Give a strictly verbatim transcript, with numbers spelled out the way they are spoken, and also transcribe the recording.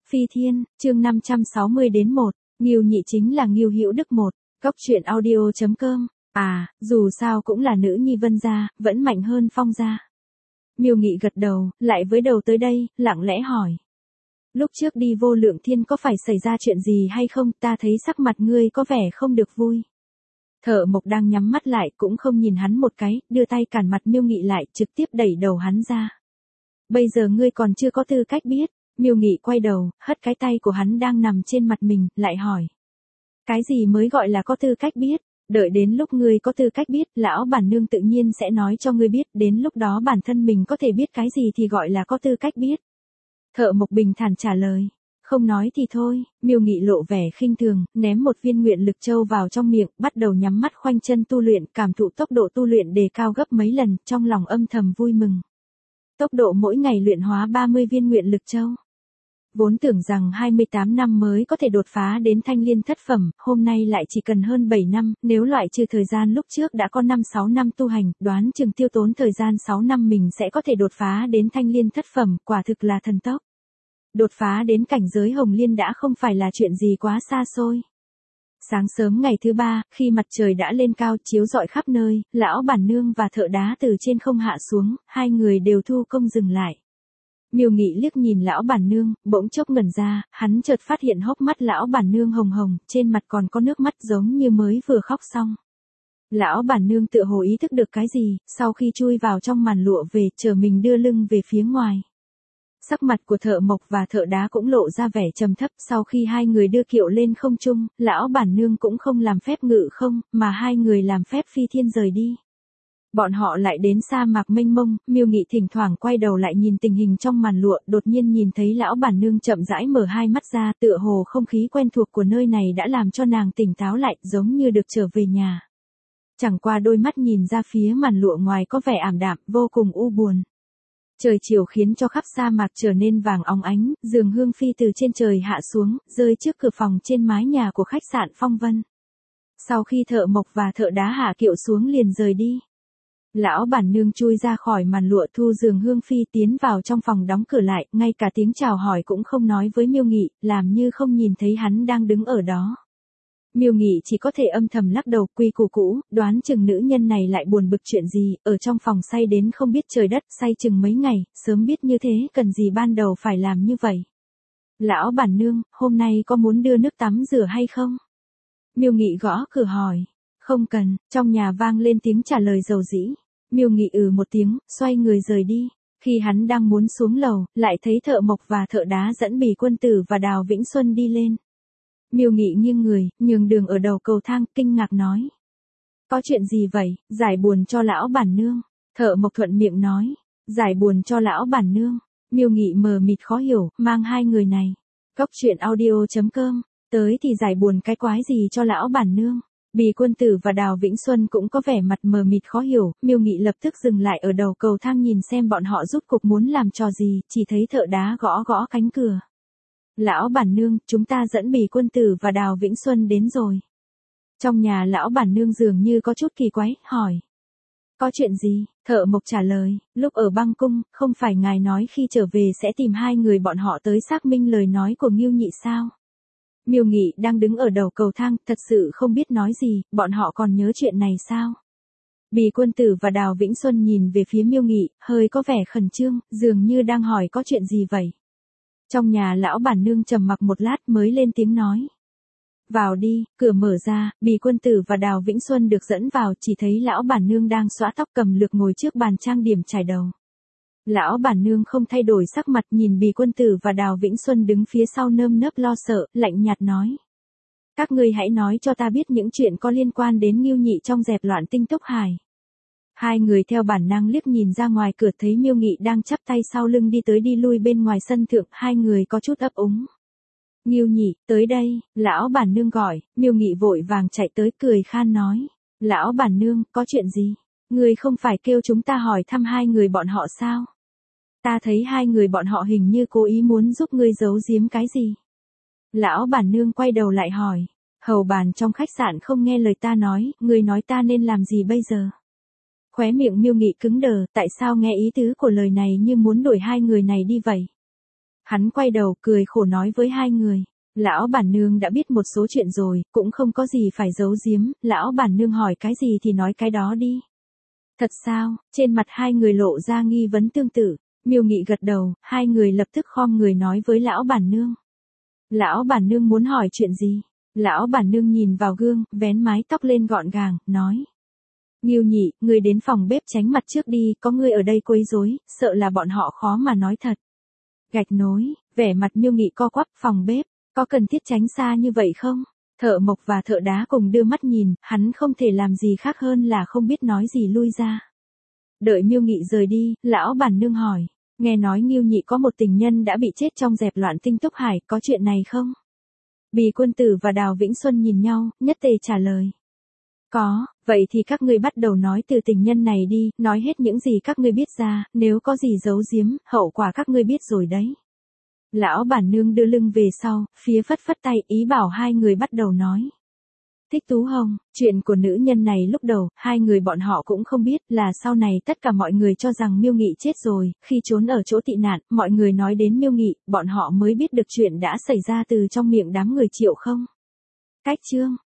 Phi Thiên, chương năm trăm sáu mươi đến một, Ngưu Nhị chính là Ngưu Hữu Đức một, Cốc truyện audio chấm com. À, dù sao cũng là nữ nhi Vân gia, vẫn mạnh hơn Phong gia. Miêu Nghị gật đầu, lại với đầu tới đây, lặng lẽ hỏi. Lúc trước đi Vô Lượng Thiên có phải xảy ra chuyện gì hay không, ta thấy sắc mặt ngươi có vẻ không được vui. Thợ Mộc đang nhắm mắt lại cũng không nhìn hắn một cái, đưa tay cản mặt Miêu Nghị lại, trực tiếp đẩy đầu hắn ra. Bây giờ ngươi còn chưa có tư cách biết. Miêu Nghị quay đầu, hất cái tay của hắn đang nằm trên mặt mình, lại hỏi. Cái gì mới gọi là có tư cách biết? Đợi đến lúc ngươi có tư cách biết, lão bản nương tự nhiên sẽ nói cho ngươi biết, đến lúc đó bản thân mình có thể biết cái gì thì gọi là có tư cách biết. Thợ Mộc bình thản trả lời. Không nói thì thôi. Miêu Nghị lộ vẻ khinh thường, ném một viên nguyện lực châu vào trong miệng, bắt đầu nhắm mắt khoanh chân tu luyện, cảm thụ tốc độ tu luyện đề cao gấp mấy lần, trong lòng âm thầm vui mừng. Tốc độ mỗi ngày luyện hóa ba mươi viên nguyện lực châu. Vốn tưởng rằng hai mươi tám năm mới có thể đột phá đến thanh liên thất phẩm, hôm nay lại chỉ cần hơn bảy năm, nếu loại trừ thời gian lúc trước đã có năm sáu năm tu hành, đoán chừng tiêu tốn thời gian sáu năm mình sẽ có thể đột phá đến thanh liên thất phẩm, quả thực là thần tốc. Đột phá đến cảnh giới hồng liên đã không phải là chuyện gì quá xa xôi. Sáng sớm ngày thứ ba, khi mặt trời đã lên cao chiếu rọi khắp nơi, lão bản nương và thợ đá từ trên không hạ xuống, hai người đều thu công dừng lại. Miêu Nghị liếc nhìn lão bản nương, bỗng chốc ngẩn ra, hắn chợt phát hiện hốc mắt lão bản nương hồng hồng, trên mặt còn có nước mắt giống như mới vừa khóc xong. Lão bản nương tựa hồ ý thức được cái gì, sau khi chui vào trong màn lụa về, chờ mình đưa lưng về phía ngoài. Sắc mặt của Thợ Mộc và thợ đá cũng lộ ra vẻ trầm thấp, sau khi hai người đưa kiệu lên không trung, lão bản nương cũng không làm phép ngự không, mà hai người làm phép phi thiên rời đi. Bọn họ lại đến sa mạc mênh mông, Miêu Nghị thỉnh thoảng quay đầu lại nhìn tình hình trong màn lụa, đột nhiên nhìn thấy lão bản nương chậm rãi mở hai mắt ra, tựa hồ không khí quen thuộc của nơi này đã làm cho nàng tỉnh táo lại, giống như được trở về nhà. Chẳng qua đôi mắt nhìn ra phía màn lụa ngoài có vẻ ảm đạm, vô cùng u buồn. Trời chiều khiến cho khắp sa mạc trở nên vàng óng ánh, giường hương phi từ trên trời hạ xuống, rơi trước cửa phòng trên mái nhà của khách sạn Phong Vân. Sau khi Thợ Mộc và thợ đá hạ kiệu xuống liền rời đi. Lão bản nương chui ra khỏi màn lụa thu giường hương phi tiến vào trong phòng đóng cửa lại, ngay cả tiếng chào hỏi cũng không nói với Miêu Nghị, làm như không nhìn thấy hắn đang đứng ở đó. Miêu Nghị chỉ có thể âm thầm lắc đầu, quy củ cũ, đoán chừng nữ nhân này lại buồn bực chuyện gì, ở trong phòng say đến không biết trời đất, say chừng mấy ngày, sớm biết như thế, cần gì ban đầu phải làm như vậy. Lão bản nương, hôm nay có muốn đưa nước tắm rửa hay không? Miêu Nghị gõ cửa hỏi. Không cần, trong nhà vang lên tiếng trả lời dầu dĩ. Miêu Nghị ừ một tiếng, xoay người rời đi. Khi hắn đang muốn xuống lầu, lại thấy Thợ Mộc và thợ đá dẫn Bỉ Quân Tử và Đào Vĩnh Xuân đi lên. Miêu Nghị nghiêng người, nhường đường ở đầu cầu thang, kinh ngạc nói. Có chuyện gì vậy, giải buồn cho lão bản nương? Thợ Mộc thuận miệng nói. Giải buồn cho lão bản nương. Miêu Nghị mờ mịt khó hiểu, mang hai người này. Cốc truyện audio chấm com, tới thì giải buồn cái quái gì cho lão bản nương? Bỉ Quân Tử và Đào Vĩnh Xuân cũng có vẻ mặt mờ mịt khó hiểu, Miêu Nghị lập tức dừng lại ở đầu cầu thang nhìn xem bọn họ rút cục muốn làm trò gì, chỉ thấy thợ đá gõ gõ cánh cửa. Lão bản nương, chúng ta dẫn Bỉ Quân Tử và Đào Vĩnh Xuân đến rồi. Trong nhà lão bản nương dường như có chút kỳ quái, hỏi. Có chuyện gì? Thợ Mộc trả lời, lúc ở băng cung, không phải ngài nói khi trở về sẽ tìm hai người bọn họ tới xác minh lời nói của Ngưu Nhị sao? Miêu Nghị đang đứng ở đầu cầu thang, thật sự không biết nói gì, bọn họ còn nhớ chuyện này sao? Bỉ Quân Tử và Đào Vĩnh Xuân nhìn về phía Miêu Nghị, hơi có vẻ khẩn trương, dường như đang hỏi có chuyện gì vậy. Trong nhà lão bản nương trầm mặc một lát mới lên tiếng nói. Vào đi, cửa mở ra, Bỉ Quân Tử và Đào Vĩnh Xuân được dẫn vào, chỉ thấy lão bản nương đang xõa tóc cầm lược ngồi trước bàn trang điểm chải đầu. Lão bản nương không thay đổi sắc mặt nhìn Bỉ Quân Tử và Đào Vĩnh Xuân đứng phía sau nơm nớp lo sợ, lạnh nhạt nói. Các ngươi hãy nói cho ta biết những chuyện có liên quan đến Ngưu Nhị trong dẹp loạn Tinh Túc Hải. Hai người theo bản năng liếc nhìn ra ngoài cửa thấy Miêu Nghị đang chắp tay sau lưng đi tới đi lui bên ngoài sân thượng, hai người có chút ấp úng. Ngưu Nhị, tới đây, lão bản nương gọi, Miêu Nghị vội vàng chạy tới cười khan nói. Lão bản nương, có chuyện gì? Ngươi không phải kêu chúng ta hỏi thăm hai người bọn họ sao? Ta thấy hai người bọn họ hình như cố ý muốn giúp ngươi giấu giếm cái gì. Lão bản nương quay đầu lại hỏi. Hầu bàn trong khách sạn không nghe lời ta nói, ngươi nói ta nên làm gì bây giờ? Khóe miệng Miêu Nghị cứng đờ, tại sao nghe ý tứ của lời này như muốn đuổi hai người này đi vậy? Hắn quay đầu cười khổ nói với hai người. Lão bản nương đã biết một số chuyện rồi, cũng không có gì phải giấu giếm, lão bản nương hỏi cái gì thì nói cái đó đi. Thật sao? Trên mặt hai người lộ ra nghi vấn tương tự. Miêu Nghị gật đầu, hai người lập tức khom người nói với lão bản nương. Lão bản nương muốn hỏi chuyện gì? Lão bản nương nhìn vào gương, vén mái tóc lên gọn gàng, nói. Nghiêu Nhị, ngươi đến phòng bếp tránh mặt trước đi, có ngươi ở đây quấy rối, sợ là bọn họ khó mà nói thật. Gạch nối, vẻ mặt Miêu Nghị co quắp, phòng bếp, có cần thiết tránh xa như vậy không? Thợ mộc và thợ đá cùng đưa mắt nhìn, hắn không thể làm gì khác hơn là không biết nói gì lui ra. Đợi Miêu Nghị rời đi, lão bản nương hỏi, nghe nói Nghiêu Nhị có một tình nhân đã bị chết trong dẹp loạn Tinh Túc Hải, có chuyện này không? Bì Quân Tử và Đào Vĩnh Xuân nhìn nhau, nhất tề trả lời. Có, vậy thì các ngươi bắt đầu nói từ tình nhân này đi, nói hết những gì các ngươi biết ra, nếu có gì giấu giếm, hậu quả các ngươi biết rồi đấy. Lão bản nương đưa lưng về sau, phía phất phất tay ý bảo hai người bắt đầu nói. Thích Tú Hồng, chuyện của nữ nhân này lúc đầu, hai người bọn họ cũng không biết là sau này tất cả mọi người cho rằng Miêu Nghị chết rồi, khi trốn ở chỗ tị nạn, mọi người nói đến Miêu Nghị, bọn họ mới biết được chuyện đã xảy ra từ trong miệng đám người Triệu không. Cách chương